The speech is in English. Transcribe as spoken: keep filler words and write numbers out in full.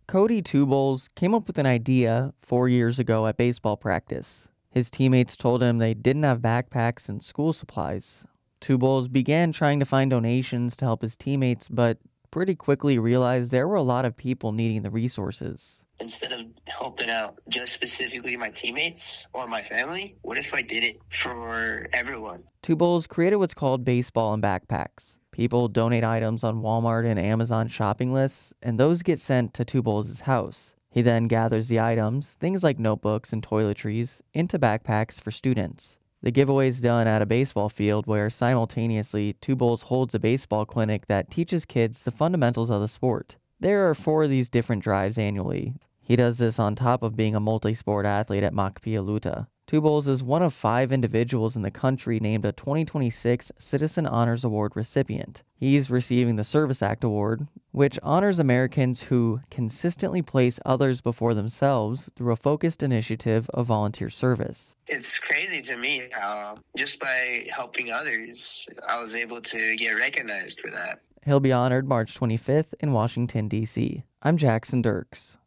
Cody Two Bowls came up with an idea four years ago at baseball practice. His teammates told him they didn't have backpacks and school supplies. Two Bowls began trying to find donations to help his teammates, but pretty quickly realized there were a lot of people needing the resources. Instead of helping out just specifically my teammates or my family, what if I did it for everyone? Two Bowls created what's called Baseball and Backpacks. People donate items on Walmart and Amazon shopping lists, and those get sent to Two Bowls' house. He then gathers the items, things like notebooks and toiletries, into backpacks for students. The giveaway is done at a baseball field where simultaneously Two Bowls holds a baseball clinic that teaches kids the fundamentals of the sport. There are four of these different drives annually. He does this on top of being a multi-sport athlete at Makpialuta. Two Bowls is one of five individuals in the country named a twenty twenty-six Citizen Honors Award recipient. He's receiving the Service Act Award, which honors Americans who consistently place others before themselves through a focused initiative of volunteer service. It's crazy to me how just by helping others, I was able to get recognized for that. He'll be honored March twenty-fifth in Washington, D C. I'm Jackson Dirks.